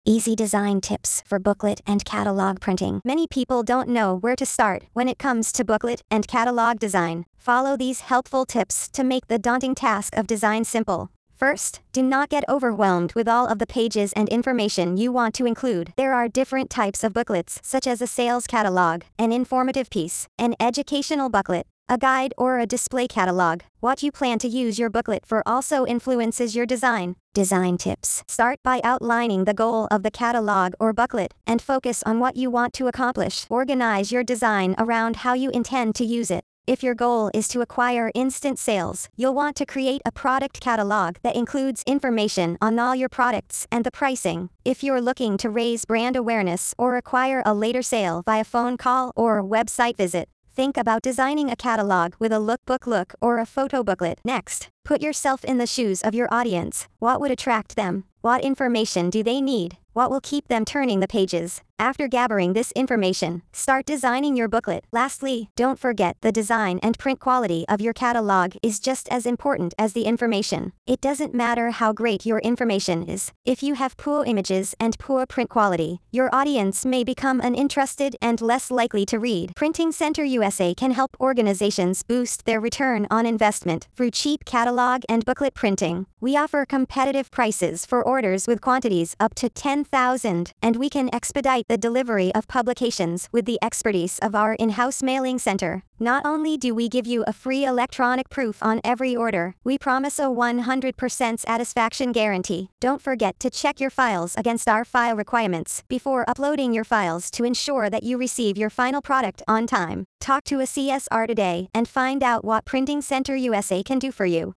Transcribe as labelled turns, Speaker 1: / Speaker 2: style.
Speaker 1: Easy design tips for booklet and catalog printing. Many people don't know where to start when it comes to booklet and catalog design. Follow these helpful tips to make the daunting task of design simple. First, do not get overwhelmed with all of the pages and information you want to include. There are different types of booklets, such as a sales catalog, an informative piece, an educational booklet, a guide, or a display catalog. What you plan to use your booklet for also influences your design. Design tips. Start by outlining the goal of the catalog or booklet and focus on what you want to accomplish. Organize your design around how you intend to use it. If your goal is to acquire instant sales, you'll want to create a product catalog that includes information on all your products and the pricing. If you're looking to raise brand awareness or acquire a later sale via phone call or website visit, think about designing a catalog with a lookbook look or a photo booklet. Next, put yourself in the shoes of your audience. What would attract them? What information do they need? What will keep them turning the pages? After gathering this information, start designing your booklet. Lastly, don't forget the design and print quality of your catalog is just as important as the information. It doesn't matter how great your information is. If you have poor images and poor print quality, your audience may become uninterested and less likely to read. Printing Center USA can help organizations boost their return on investment through cheap catalog and booklet printing. We offer competitive prices for orders with quantities up to 10,000, and we can expedite the delivery of publications with the expertise of our in-house mailing center. Not only do we give you a free electronic proof on every order, we promise a 100% satisfaction guarantee. Don't forget to check your files against our file requirements before uploading your files to ensure that you receive your final product on time. Talk to a CSR today and find out what Printing Center USA can do for you.